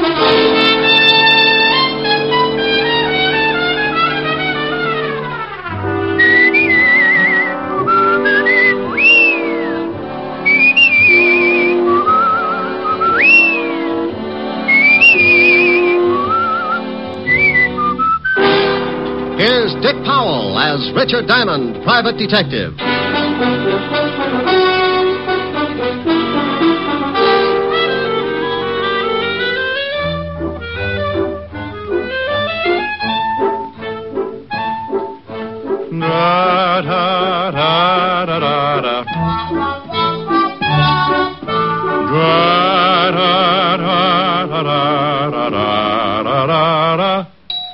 Here's Dick Powell as Richard Diamond, private detective. Da, da, da, da, da, da. Da, da, da, da, da, da, da, da, da.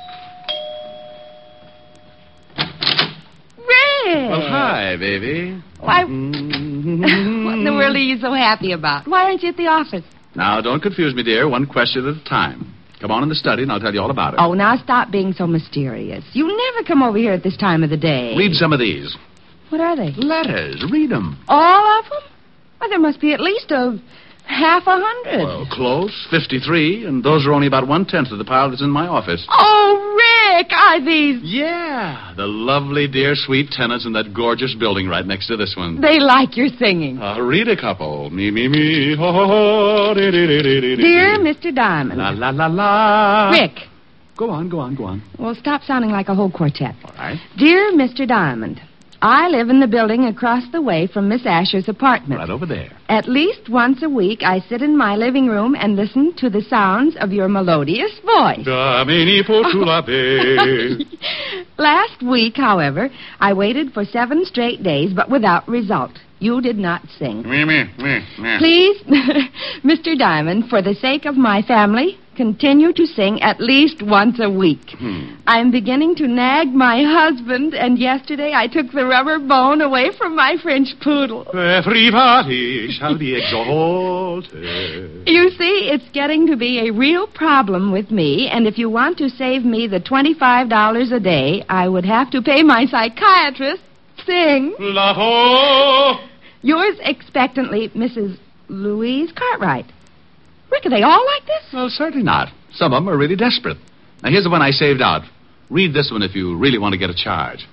Well, hi, baby. Why, what in the world are you so happy about? Why aren't you at the office? Now, don't confuse me, dear. One question at a time. Come on in the study, and I'll tell you all about it. Oh, now stop being so mysterious. You never come over here at this time of the day. Read some of these. What are they? Letters. Read them. All of them? Well, there must be at least half 100. Well, close. 53, and those are only about 1/10 of the pile that's in my office. Oh, Rick, are these... Yeah, the lovely, dear, sweet tenants in that gorgeous building right next to this one. They like your singing. Read a couple. Me, me, me, ho, ho, ho, di, di, di, di, di, Dear di. Mr. Diamond. La, la, la, la. Rick. Go on, go on, go on. Well, stop sounding like a whole quartet. All right. Dear Mr. Diamond, I live in the building across the way from Miss Asher's apartment. Right over there. At least once a week, I sit in my living room and listen to the sounds of your melodious voice. Damini potulape. Last week, however, I waited for 7 straight days, but without result. You did not sing. Me, me, me, me. Please, Mr. Diamond, for the sake of my family, continue to sing at least once a week. I'm beginning to nag my husband, and yesterday I took the rubber bone away from my French poodle. Everybody shall be exalted. You see, it's getting to be a real problem with me, and if you want to save me the $25 a day, I would have to pay my psychiatrist. Sing. La-ho! Yours expectantly, Mrs. Louise Cartwright. Rick, are they all like this? Well, certainly not. Some of them are really desperate. Now, here's the one I saved out. Read this one if you really want to get a charge.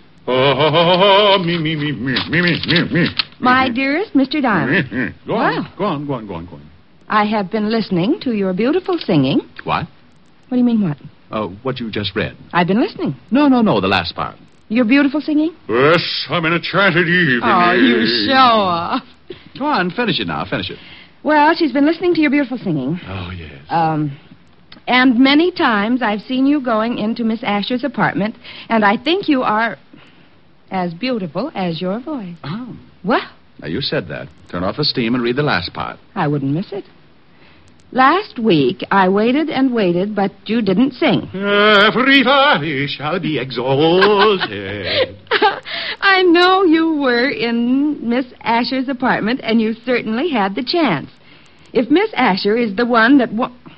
Oh, me, me, me, me, me, me, me, me. My dearest Mr. Diamond. Go Wow. on, go on, go on, go on, go on. I have been listening to your beautiful singing. What? What do you mean, what? What you just read. I've been listening. No, the last part. Your beautiful singing? Yes, I'm in a enchanted evening. Oh, you show off. Go on, finish it now, finish it. Well, she's been listening to your beautiful singing. Oh, yes. And many times I've seen you going into Miss Asher's apartment, and I think you are as beautiful as your voice. Oh. Well, Now, you said that. Turn off the steam and read the last part. I wouldn't miss it. Last week, I waited and waited, but you didn't sing. Everybody shall be exalted. I know you were in Miss Asher's apartment, and you certainly had the chance. If Miss Asher is the one that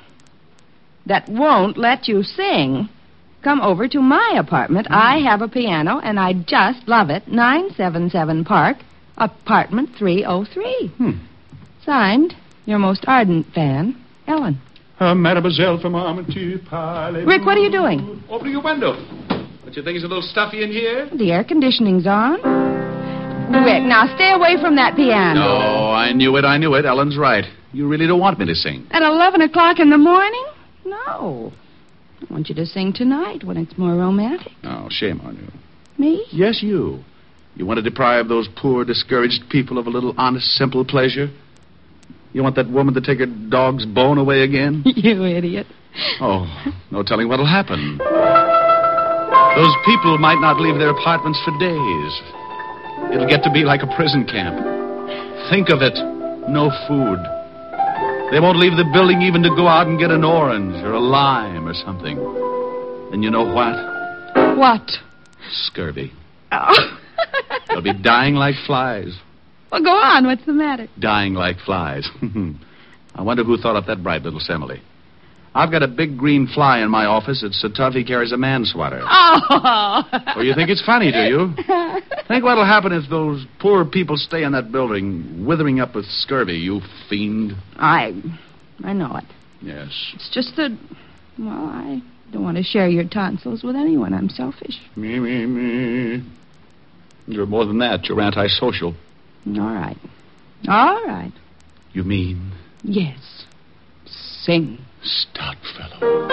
won't let you sing, come over to my apartment. I have a piano, and I just love it. 977 Park, apartment 303. Signed, your most ardent fan, Ellen. Mademoiselle from Armentier Parlez. Rick, what are you doing? Open your window. Don't you think it's a little stuffy in here? The air conditioning's on. Rick, now stay away from that piano. No, I knew it. Ellen's right. You really don't want me to sing. At 11 o'clock in the morning? No. I want you to sing tonight when it's more romantic. Oh, shame on you. Me? Yes, you. You want to deprive those poor, discouraged people of a little honest, simple pleasure? You want that woman to take her dog's bone away again? You idiot. Oh, no telling what'll happen. Those people might not leave their apartments for days. It'll get to be like a prison camp. Think of it. No food. They won't leave the building even to go out and get an orange or a lime or something. And you know what? What? Scurvy. Oh. They'll be dying like flies. Well, go on. What's the matter? Dying like flies. I wonder who thought up that bright little simile. I've got a big green fly in my office. It's so tough he carries a man swatter. Oh. Well, you think it's funny, do you? Think what'll happen if those poor people stay in that building, withering up with scurvy, you fiend. I know it. Yes. It's just that, well, I don't want to share your tonsils with anyone. I'm selfish. Me. You're more than that. You're antisocial. All right. All right. You mean? Yes. Sing. Stout fellow.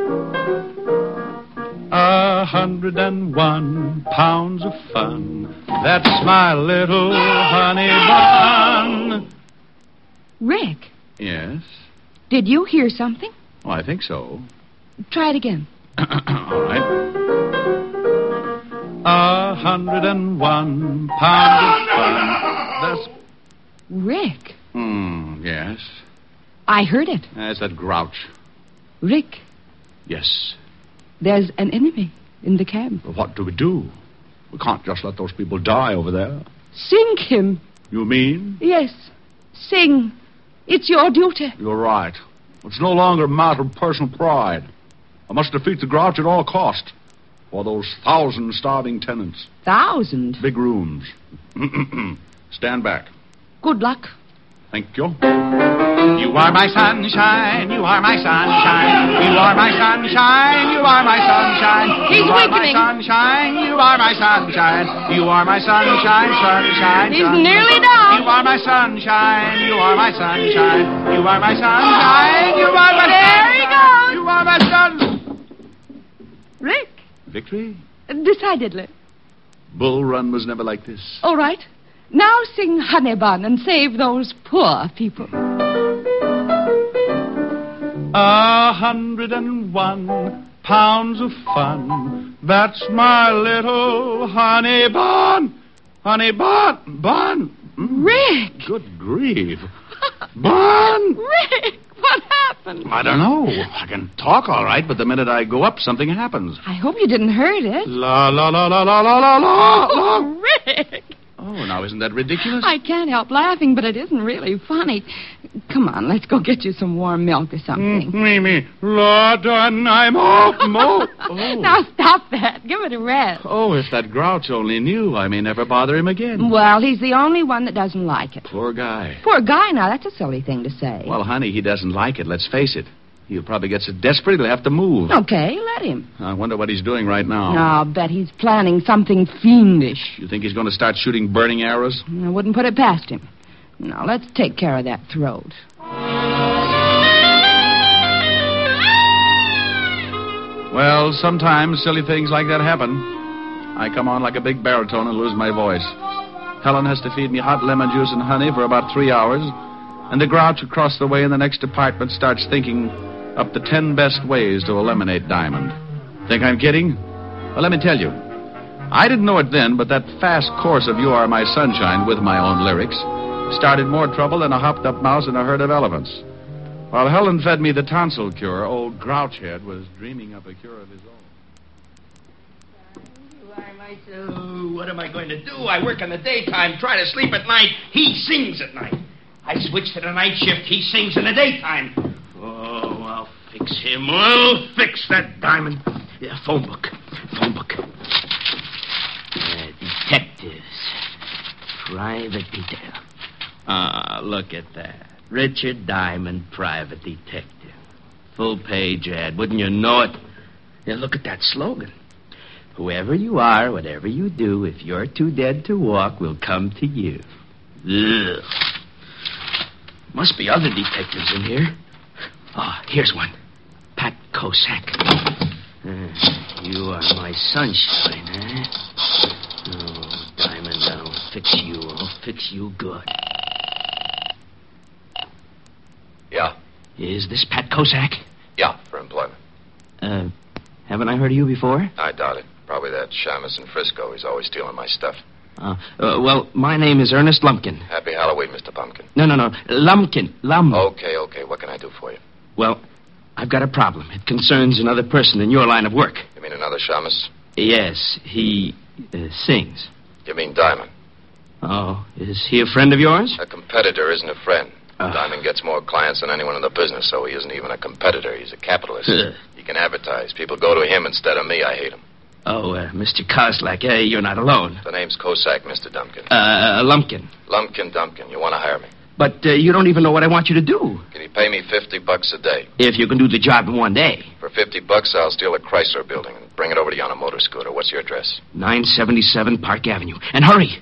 101 pounds of fun. That's my little honey bun. Rick, Yes? did you hear something? Oh, I think so. Try it again. All right. 101 pounds of fun. That's... Rick, Yes. I heard it. That's that grouch. Rick, Yes. there's an enemy in the camp. Well, what do? We can't just let those people die over there. Sing him. You mean? Yes. Sing. It's your duty. You're right. It's no longer a matter of personal pride. I must defeat the grouch at all cost. For those 1,000 starving tenants. 1,000. Big rooms. Stand back. Good luck. Thank you. You are my sunshine, you are my sunshine. You are my sunshine, you are my sunshine. He's you are weakening. my sunshine, you are my sunshine. You are my sunshine, sunshine. He's sunshine. nearly down. You are my sunshine, you are my sunshine. You are my sunshine, you are my There he goes. You are my sun. Rick, Victory? decidedly. Bull Run was never like this. All right. Now sing Honey Bun and save those poor people. 101 pounds of fun. That's my little honey bun. Honey bun. Bun. Rick! Good grief. Bun. Rick! What happened? I don't know. I can talk all right, but the minute I go up, something happens. I hope you didn't hurt it. La, la, la, la, la, la, la, la. Oh, Rick! Oh, now isn't that ridiculous? I can't help laughing, but it isn't really funny. Come on, let's go get you some warm milk or something. Me. Lord, I'm off. Oh. Now stop that. Give it a rest. Oh, if that grouch only knew, I may never bother him again. Well, he's the only one that doesn't like it. Poor guy. Poor guy, now, that's a silly thing to say. Well, honey, he doesn't like it. Let's face it. He'll probably get so desperate he'll have to move. Okay, let him. I wonder what he's doing right now. I'll bet he's planning something fiendish. You think he's going to start shooting burning arrows? I wouldn't put it past him. Now, let's take care of that throat. Well, sometimes silly things like that happen. I come on like a big baritone and lose my voice. Helen has to feed me hot lemon juice and honey for about 3 hours, and the grouch across the way in the next apartment starts thinking up the 10 best ways to eliminate Diamond. Think I'm kidding? Well, let me tell you. I didn't know it then, but that fast course of You Are My Sunshine with my own lyrics started more trouble than a hopped-up mouse in a herd of elephants. While Helen fed me the tonsil cure, old Grouchhead was dreaming up a cure of his own. What am I going to do? I work in the daytime, try to sleep at night. He sings at night. I switch to the night shift. He sings in the daytime. Oh, I'll fix him. I'll fix that Diamond. Phone book. Detectives. Private detail. Look at that. Richard Diamond, private detective. Full-page ad. Wouldn't you know it? Yeah, look at that slogan. Whoever you are, whatever you do, if you're too dead to walk, we'll come to you. Ugh. Must be other detectives in here. Oh, here's one. Pat Kosak. You are my sunshine, eh? Oh, Diamond, I'll fix you. I'll fix you good. Yeah. Is this Pat Kosak? Yeah, for employment. Haven't I heard of you before? I doubt it. Probably that Shamus in Frisco. He's always stealing my stuff. Well, my name is Ernest Lumpkin. Happy Halloween, Mr. Pumpkin. No. Lumpkin. Okay. What can I do for you? Well, I've got a problem. It concerns another person in your line of work. You mean another Shamus? Yes, he sings. You mean Diamond? Oh, is he a friend of yours? A competitor isn't a friend. Diamond gets more clients than anyone in the business, so he isn't even a competitor. He's a capitalist. He can advertise. People go to him instead of me. I hate him. Oh, Mr. Koslak, you're not alone. The name's Kosak, Mr. Dumpkin. Lumpkin. Lumpkin Dumpkin. You want to hire me? But you don't even know what I want you to do. Can you pay me $50 a day? If you can do the job in one day. For $50, I'll steal a Chrysler building and bring it over to you on a motor scooter. What's your address? 977 Park Avenue. And hurry.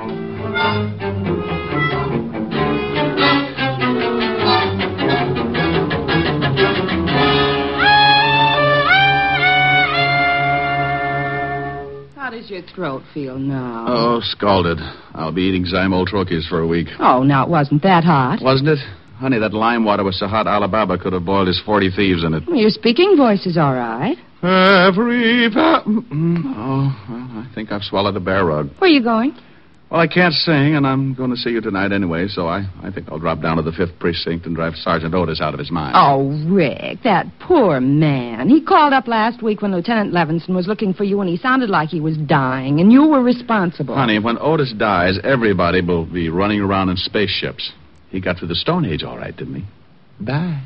How does your throat feel now? Oh, scalded. I'll be eating Zymol-Troches for a week. Oh, now it wasn't that hot. Wasn't it? Honey, that lime water was so hot Alibaba could have boiled his 40 thieves in it. Well, your speaking voice is all right. Oh, well, I think I've swallowed a bear rug. Where are you going? Well, I can't sing, and I'm going to see you tonight anyway, so I think I'll drop down to the 5th Precinct and drive Sergeant Otis out of his mind. Oh, Rick, that poor man. He called up last week when Lieutenant Levinson was looking for you, and he sounded like he was dying, and you were responsible. Honey, when Otis dies, everybody will be running around in spaceships. He got through the Stone Age all right, didn't he? Bye.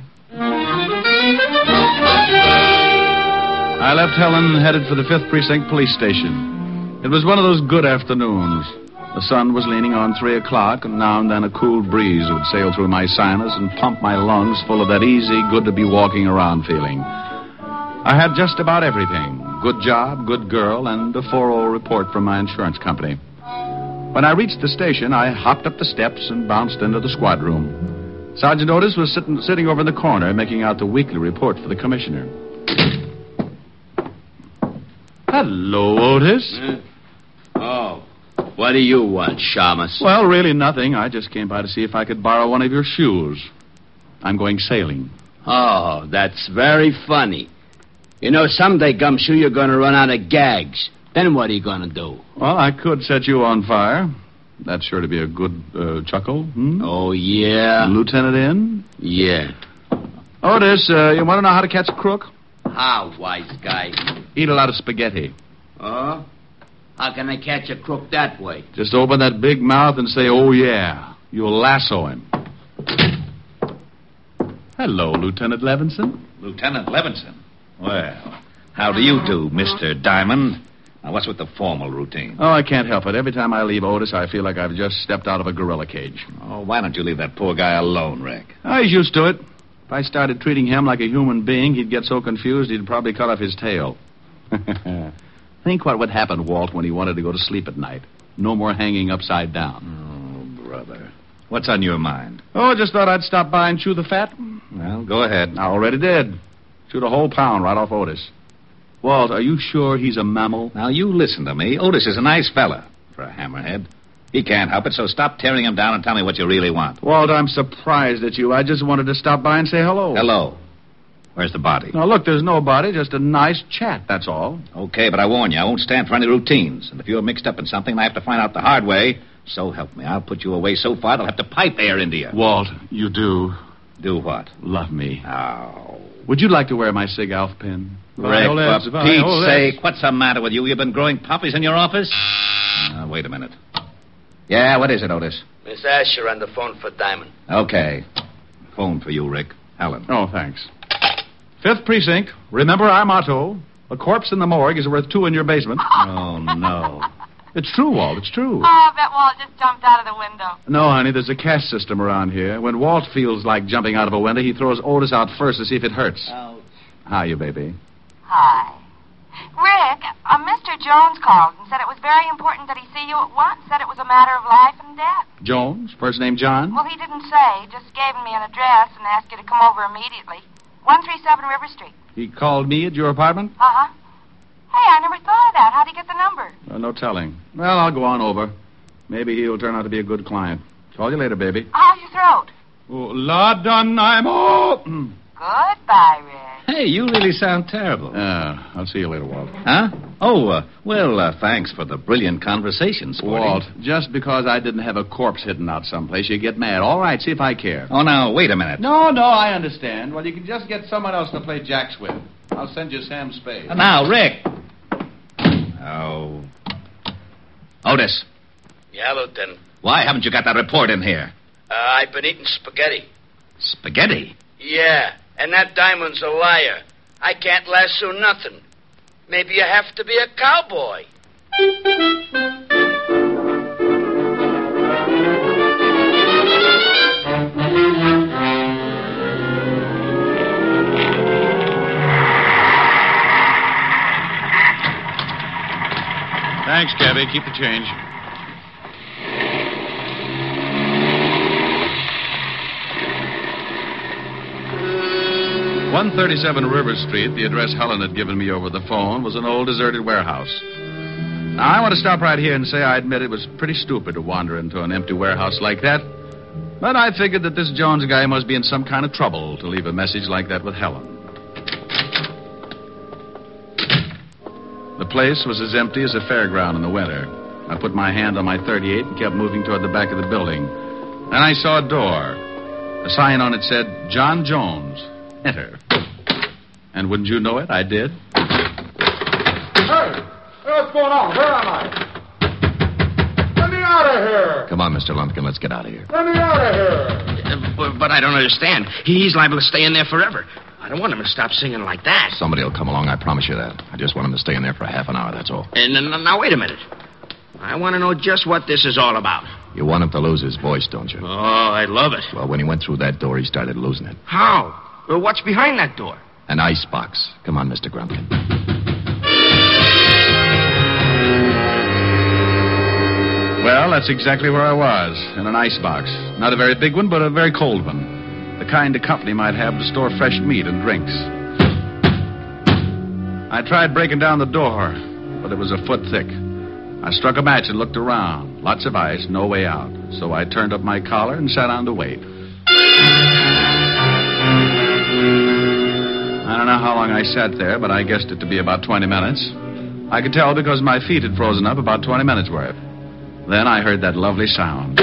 I left Helen, headed for the 5th Precinct Police Station. It was one of those good afternoons. The sun was leaning on 3 o'clock, and now and then a cool breeze would sail through my sinus and pump my lungs full of that easy, good-to-be-walking-around feeling. I had just about everything. Good job, good girl, and a 4-0 report from my insurance company. When I reached the station, I hopped up the steps and bounced into the squad room. Sergeant Otis was sitting over in the corner, making out the weekly report for the commissioner. Hello, Otis. Oh. What do you want, Shamus? Well, really nothing. I just came by to see if I could borrow one of your shoes. I'm going sailing. Oh, that's very funny. You know, someday, Gumshoe, you're going to run out of gags. Then what are you going to do? Well, I could set you on fire. That's sure to be a good chuckle. Oh, yeah? Lieutenant in? Yeah. Otis, you want to know how to catch a crook? How, wise guy? Eat a lot of spaghetti. Oh? How can I catch a crook that way? Just open that big mouth and say, oh, yeah. You'll lasso him. Hello, Lieutenant Levinson. Lieutenant Levinson? Well, how do you do, Mr. Diamond? Now, what's with the formal routine? Oh, I can't help it. Every time I leave Otis, I feel like I've just stepped out of a gorilla cage. Oh, why don't you leave that poor guy alone, Rick? Oh, he's used to it. If I started treating him like a human being, he'd get so confused he'd probably cut off his tail. Think what would happen, Walt, when he wanted to go to sleep at night. No more hanging upside down. Oh, brother. What's on your mind? Oh, just thought I'd stop by and chew the fat. Well, go ahead. I already did. Chewed a whole pound right off Otis. Walt, are you sure he's a mammal? Now, you listen to me. Otis is a nice fella for a hammerhead. He can't help it, so stop tearing him down and tell me what you really want. Walt, I'm surprised at you. I just wanted to stop by and say hello. Hello. Where's the body? Now, look, there's no body, just a nice chat, that's all. Okay, but I warn you, I won't stand for any routines. And if you're mixed up in something and I have to find out the hard way, so help me, I'll put you away so far they'll have to pipe air into you. Walt, you do. Do what? Love me. Oh. Would you like to wear my Sig Alf pin? Rick, for Pete's sake, what's the matter with you? You've been growing poppies in your office? Wait a minute. Yeah, what is it, Otis? Miss Asher on the phone for Diamond. Okay. Phone for you, Rick. Helen. Oh, thanks. 5th Precinct. Remember our motto. A corpse in the morgue is worth 2 in your basement. Oh, no. It's true, Walt. It's true. Oh, I bet Walt just jumped out of the window. No, honey, there's a caste system around here. When Walt feels like jumping out of a window, he throws Otis out first to see if it hurts. Ouch. How are you, baby? Hi. Rick, Mr. Jones called and said it was very important that he see you at once. Said it was a matter of life and death. Jones? First name John? Well, he didn't say. He just gave me an address and asked you to come over immediately. 137 River Street. He called me at your apartment? Uh-huh. Hey, I never thought of that. How'd he get the number? No telling. Well, I'll go on over. Maybe he'll turn out to be a good client. Call you later, baby. How's your throat? Oh, la done, I'm all... Goodbye, Rick. Hey, you really sound terrible. I'll see you later, Walt. Huh? Oh, well, thanks for the brilliant conversation, Sporty. Walt, just because I didn't have a corpse hidden out someplace, you get mad. All right, see if I care. Oh, now, wait a minute. No, I understand. Well, you can just get someone else to play jacks with. I'll send you Sam Spade. Now, Rick. Oh. Otis, Yeah, Lieutenant. why haven't you got that report in here? I've been eating spaghetti. Spaghetti? Yeah, and that Diamond's a liar. I can't lasso nothing. Maybe you have to be a cowboy. cabby. Keep the change. 137 River Street, the address Helen had given me over the phone, was an old deserted warehouse. Now, I want to stop right here and say I admit it was pretty stupid to wander into an empty warehouse like that. But I figured that this Jones guy must be in some kind of trouble to leave a message like that with Helen. The place was as empty as a fairground in the winter. I put my hand on my .38 and kept moving toward the back of the building. Then I saw a door. A sign on it said, John Jones. Enter. And wouldn't you know it, I did. Hey, what's going on? Where am I? Let me out of here. Come on, Mr. Lumpkin, let's get out of here. Let me out of here. But I don't understand. He's liable to stay in there forever. I don't want him to stop singing like that. Somebody will come along, I promise you that. I just want him to stay in there for a half an hour, that's all. And now, wait a minute. I want to know just what this is all about. You want him to lose his voice, don't you? Oh, I love it. Well, when he went through that door, he started losing it. How? Well, what's behind that door? An ice box. Come on, Mr. Grumpkin. Well, that's exactly where I was, in an ice box. Not a very big one, but a very cold one. The kind a company might have to store fresh meat and drinks. I tried breaking down the door, but it was a foot thick. I struck a match and looked around. Lots of ice, no way out. So I turned up my collar and sat down to wait. I don't know how long I sat there, but I guessed it to be about 20 minutes. I could tell because my feet had frozen up about 20 minutes worth. Then I heard that lovely sound.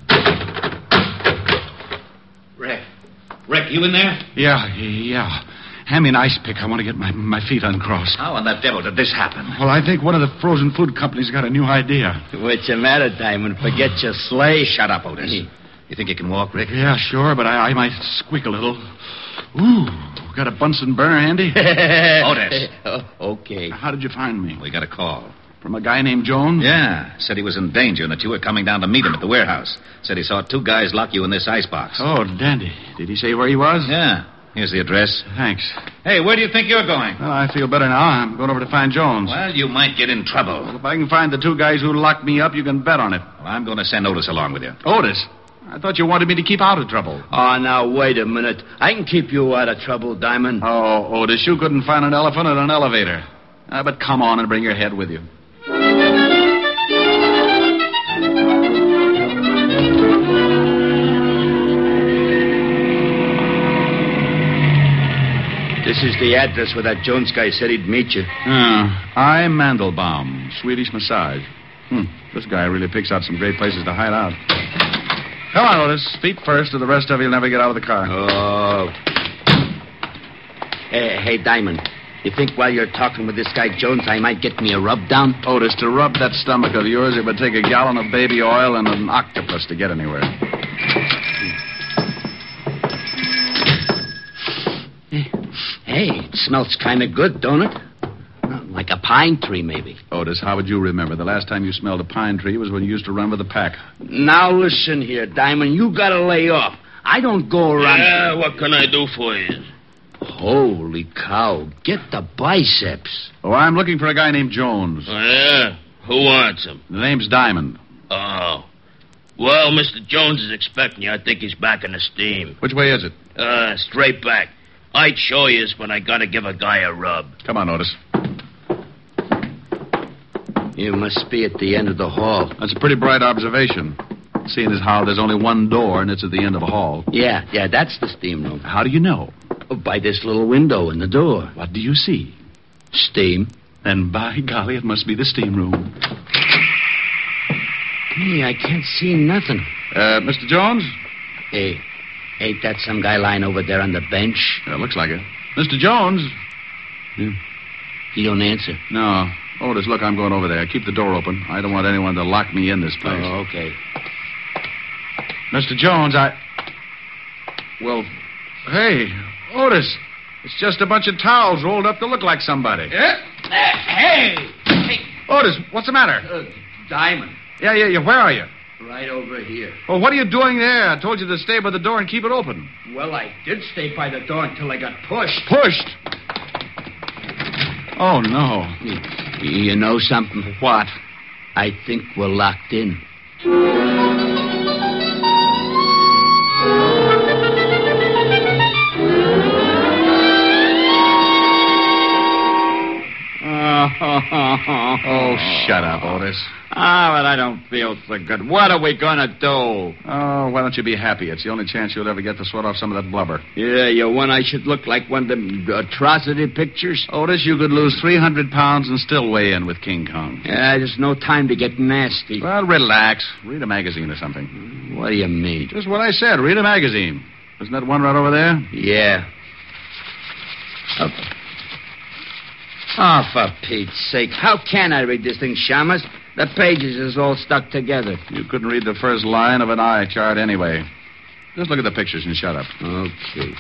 Rick, you in there? Yeah. Hand me an ice pick. I want to get my feet uncrossed. How in the devil did this happen? Well, I think one of the frozen food companies got a new idea. What's the matter, Diamond? Forget your sleigh. Shut up, Otis. You think you can walk, Rick? Yeah, sure, but I might squeak a little. Ooh, got a Bunsen burner handy? Otis. Okay. How did you find me? We got a call. From a guy named Jones? Yeah. Said he was in danger and that you were coming down to meet him at the warehouse. Said he saw two guys lock you in this icebox. Oh, dandy. Did he say where he was? Yeah. Here's the address. Thanks. Hey, where do you think you're going? Well, I feel better now. I'm going over to find Jones. Well, you might get in trouble. Well, if I can find the two guys who locked me up, you can bet on it. Well, I'm going to send Otis along with you. Otis? I thought you wanted me to keep out of trouble. Oh, now, wait a minute. I can keep you out of trouble, Diamond. Oh, Otis, you couldn't find an elephant in an elevator. But come on and bring your head with you. This is the address where that Jones guy said he'd meet you. I'm Mandelbaum, Swedish massage. This guy really picks out some great places to hide out. Come on, Otis. Feet first, or the rest of you'll never get out of the car. Oh. Hey, Diamond. You think while you're talking with this guy Jones, I might get me a rub down? Otis, to rub that stomach of yours, it would take a gallon of baby oil and an octopus to get anywhere. Hey, it smells kind of good, don't it? Like a pine tree, maybe. Otis, how would you remember? The last time you smelled a pine tree was when you used to run with a pack. Now listen here, Diamond. You gotta lay off. I don't go around... Yeah, what can I do for you? Holy cow. Get the biceps. Oh, I'm looking for a guy named Jones. Oh, yeah? Who wants him? The name's Diamond. Oh. Well, Mr. Jones is expecting you. I think he's back in the steam. Which way is it? Straight back. I'd show you, but I gotta give a guy a rub. Come on, Otis. You must be at the end of the hall. That's a pretty bright observation, seeing as how there's only one door and it's at the end of a hall. Yeah, that's the steam room. How do you know? Oh, by this little window in the door. What do you see? Steam. Then, by golly, it must be the steam room. Hey, I can't see nothing. Mr. Jones? Hey, ain't that some guy lying over there on the bench? Looks like it. Mr. Jones? He don't answer. No. Otis, look, I'm going over there. Keep the door open. I don't want anyone to lock me in this place. Oh, okay. Mr. Jones, Well, hey, Otis, it's just a bunch of towels rolled up to look like somebody. Hey! Otis, what's the matter? Diamond. Yeah, where are you? Right over here. Well, what are you doing there? I told you to stay by the door and keep it open. Well, I did stay by the door until I got pushed. Pushed? Oh, no. You know something? What? I think we're locked in. Oh, shut up, Otis. But I don't feel so good. What are we going to do? Oh, why don't you be happy? It's the only chance you'll ever get to sweat off some of that blubber. Yeah, you want I should look like one of them atrocity pictures? Otis, you could lose 300 pounds and still weigh in with King Kong. Yeah, there's no time to get nasty. Well, relax. Read a magazine or something. What do you mean? Just what I said. Read a magazine. Isn't that one right over there? Yeah. Oh, for Pete's sake. How can I read this thing, Shamus? The pages is all stuck together. You couldn't read the first line of an eye chart anyway. Just look at the pictures and shut up. Okay.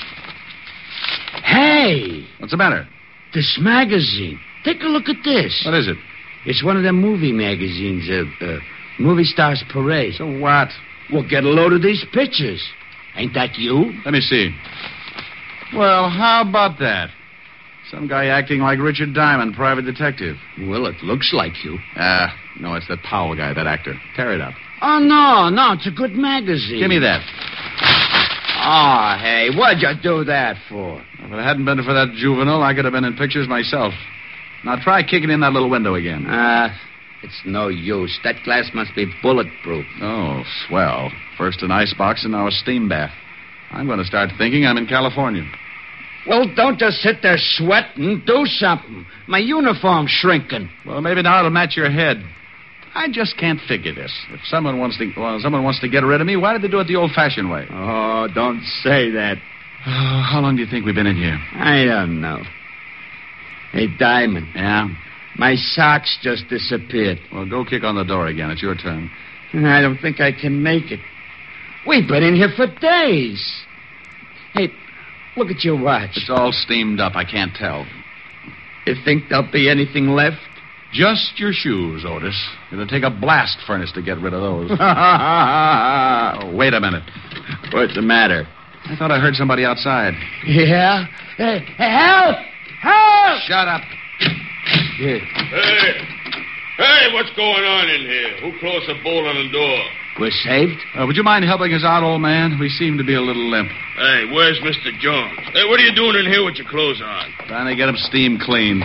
Hey! What's the matter? This magazine. Take a look at this. What is it? It's one of them movie magazines, Movie Stars Parade. So what? Well, get a load of these pictures. Ain't that you? Let me see. Well, how about that? Some guy acting like Richard Diamond, private detective. Well, it looks like you. No, it's that Powell guy, that actor. Tear it up. Oh, no, it's a good magazine. Give me that. Oh, hey, what'd you do that for? If it hadn't been for that juvenile, I could have been in pictures myself. Now try kicking in that little window again. It's no use. That glass must be bulletproof. Oh, swell. First an icebox and now a steam bath. I'm going to start thinking I'm in California. Well, don't just sit there sweating. Do something. My uniform's shrinking. Well, maybe now it'll match your head. I just can't figure this. If someone wants to get rid of me, why did they do it the old-fashioned way? Oh, don't say that. Oh, how long do you think we've been in here? I don't know. Hey, Diamond. Yeah? My socks just disappeared. Well, go kick on the door again. It's your turn. I don't think I can make it. We've been in here for days. Hey, look at your watch. It's all steamed up. I can't tell. You think there'll be anything left? Just your shoes, Otis. It'll take a blast furnace to get rid of those. Oh, wait a minute. What's the matter? I thought I heard somebody outside. Yeah? Hey, help! Help! Shut up. Yeah. Hey, what's going on in here? Who closed the bolt on the door? We're saved? Would you mind helping us out, old man? We seem to be a little limp. Hey, where's Mr. Jones? Hey, what are you doing in here with your clothes on? Trying to get him steam cleaned.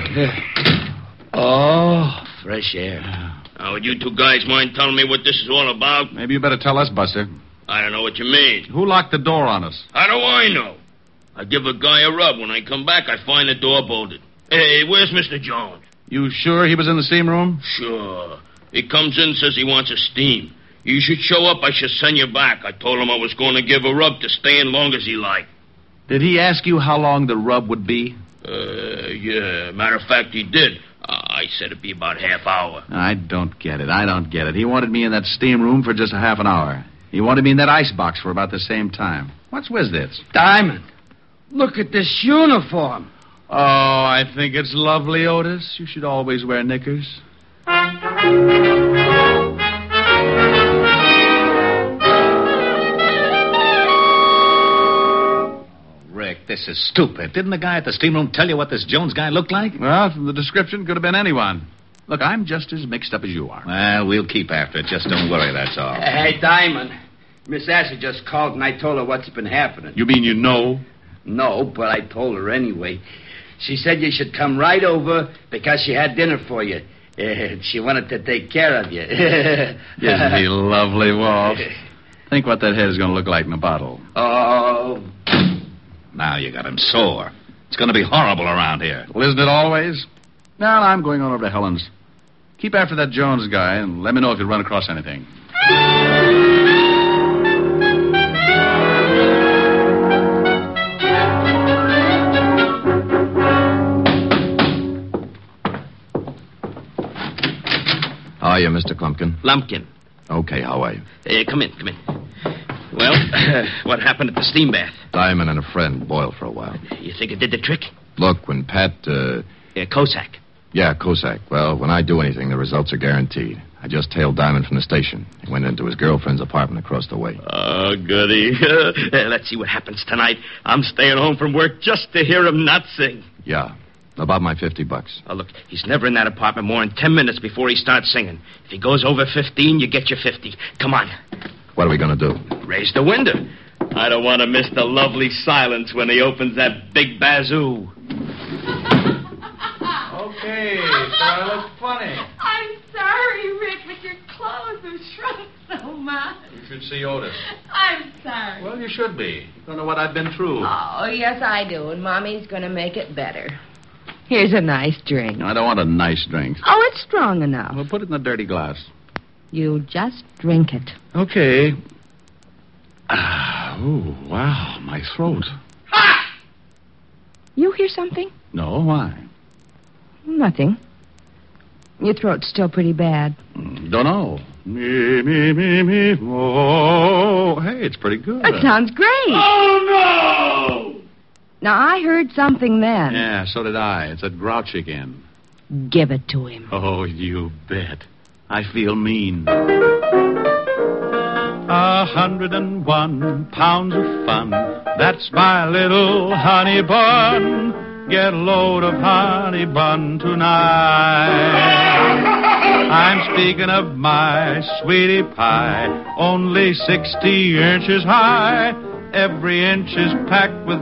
Oh, fresh air. Now, would you two guys mind telling me what this is all about? Maybe you better tell us, Buster. I don't know what you mean. Who locked the door on us? How do I know? I give a guy a rub. When I come back, I find the door bolted. Hey, where's Mr. Jones? You sure he was in the steam room? Sure. He comes in, says he wants a steam. You should show up. I should send you back. I told him I was going to give a rub to stay in long as he liked. Did he ask you how long the rub would be? Yeah. Matter of fact, he did. I said it'd be about half hour. I don't get it. He wanted me in that steam room for just a half an hour. He wanted me in that icebox for about the same time. What's with this? Diamond, look at this uniform. Oh, I think it's lovely, Otis. You should always wear knickers. Rick, this is stupid. Didn't the guy at the steam room tell you what this Jones guy looked like? Well, from the description, could have been anyone. Look, I'm just as mixed up as you are. Well, we'll keep after it. Just don't worry, that's all. Hey, Diamond, Miss Asher just called and I told her what's been happening. You mean you know? No, but I told her anyway. She said you should come right over because she had dinner for you. She wanted to take care of you. Isn't he lovely, Walt? Think what that head is going to look like in a bottle. Oh. Now you got him sore. It's going to be horrible around here. Well, isn't it always? Now, I'm going on over to Helen's. Keep after that Jones guy and let me know if you run across anything. How are you, Mr. Klumpkin? Lumpkin. Okay, how are you? Come in. Well, what happened at the steam bath? Diamond and a friend boiled for a while. You think it did the trick? Look, when Pat, Cossack. Yeah, Cossack. Well, when I do anything, the results are guaranteed. I just tailed Diamond from the station. He went into his girlfriend's apartment across the way. Oh, goody. Let's see what happens tonight. I'm staying home from work just to hear him not sing. Yeah. About my $50. Oh, look, he's never in that apartment more than 10 minutes before he starts singing. If he goes over 15, you get your 50. Come on. What are we going to do? Raise the window. I don't want to miss the lovely silence when he opens that big bazoo. Okay, so I look funny. I'm sorry, Rick, but your clothes have shrunk so much. You should see Otis. I'm sorry. Well, you should be. Don't know what I've been through. Oh, yes, I do, and Mommy's going to make it better. Here's a nice drink. I don't want a nice drink. Oh, it's strong enough. Well, put it in a dirty glass. You just drink it. Okay. Oh, wow, my throat. Ha! You hear something? No, why? Nothing. Your throat's still pretty bad. Don't know. Me, oh, hey, it's pretty good. That sounds great. Oh, no! Now, I heard something then. Yeah, so did I. It's that grouch again. Give it to him. Oh, you bet. I feel mean. 101 pounds of fun. That's my little honey bun. Get a load of honey bun tonight. I'm speaking of my sweetie pie, only 60 inches high. Every inch is packed with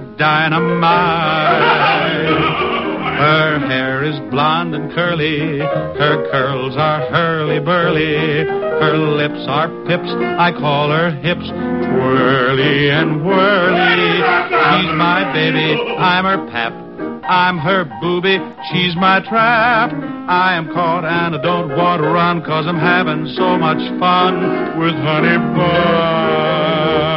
dynamite. Her hair is blonde and curly. Her curls are hurly-burly. Her lips are pips. I call her hips. Twirly and whirly. She's my baby. I'm her pap. I'm her booby. She's my trap. I am caught and I don't want to run 'cause I'm having so much fun with honey bun.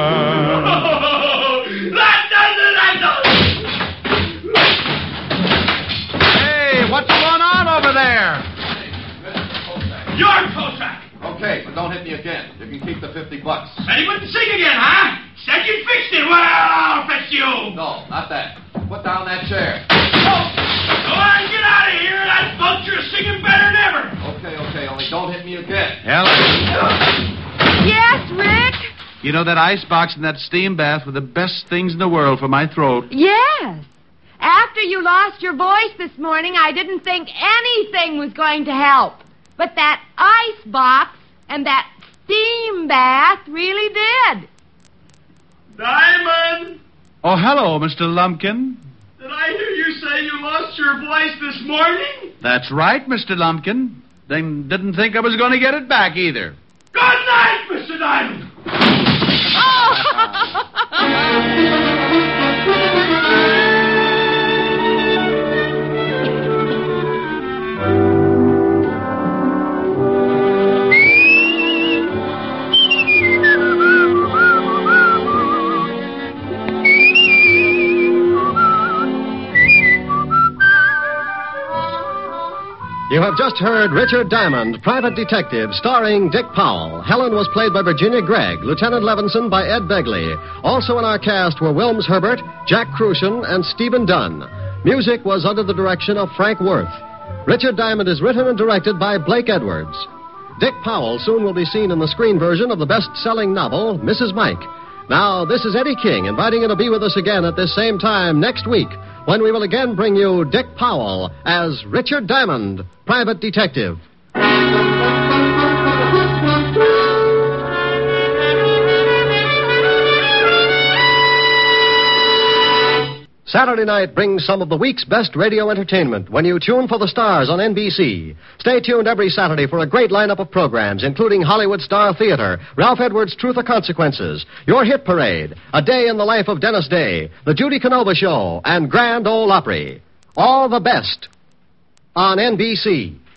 What's going on over there? Your Cossack! Okay, but don't hit me again. You can keep the $50. Said he wouldn't sing again, huh? Said you fixed it. Well, I'll fix you. No, not that. Put down that chair. Go on, get out of here. That vulture is singing better than ever. Okay, only don't hit me again. Helen, Yes, Rick? you know that ice box and that steam bath were the best things in the world for my throat. Yes. After you lost your voice this morning, I didn't think anything was going to help. But that ice box and that steam bath really did. Diamond, Oh, hello, Mr. Lumpkin. did I hear you say you lost your voice this morning? That's right, Mr. Lumpkin. Then didn't think I was going to get it back either. Good night, Mr. Diamond. You have just heard Richard Diamond, Private Detective, starring Dick Powell. Helen was played by Virginia Gregg, Lieutenant Levinson by Ed Begley. Also in our cast were Wilms Herbert, Jack Crucian, and Stephen Dunn. Music was under the direction of Frank Worth. Richard Diamond is written and directed by Blake Edwards. Dick Powell soon will be seen in the screen version of the best-selling novel, Mrs. Mike. Now, this is Eddie King inviting you to be with us again at this same time next week, when we will again bring you Dick Powell as Richard Diamond, Private Detective. Saturday night brings some of the week's best radio entertainment when you tune for the stars on NBC. Stay tuned every Saturday for a great lineup of programs, including Hollywood Star Theater, Ralph Edwards' Truth or Consequences, Your Hit Parade, A Day in the Life of Dennis Day, The Judy Canova Show, and Grand Ole Opry. All the best on NBC.